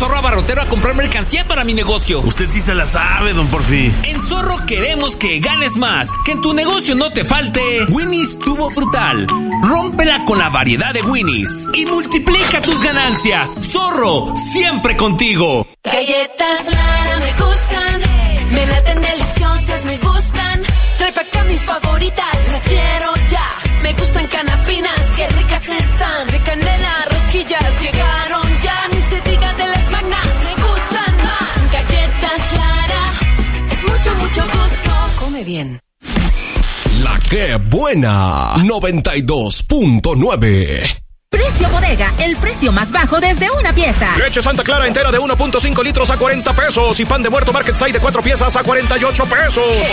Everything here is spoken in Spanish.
Zorro Abarrotero a comprar mercancía para mi negocio. Usted sí se la sabe, don Porfi. En Zorro queremos que ganes más, que en tu negocio no te falte Winnie's Tubo Frutal. Rómpela con la variedad de Winnie's y multiplica tus ganancias. Zorro, siempre contigo. Galletas Lara me gustan, me laten deliciosas, me gustan. Trae pa' acá mis favoritas, las quiero ya. Me gustan canapinas, qué ricas están. De canela, rosquillas, llegaron ya. Ni se diga de las magnas, me gustan más. Galletas Lara, es mucho, mucho gusto. Come bien. La que buena, 92.9. Precio Bodega, el precio más bajo desde una pieza. Leche Santa Clara entera de 1.5 litros a 40 pesos. Y pan de muerto Market Side de 4 piezas a 48 pesos.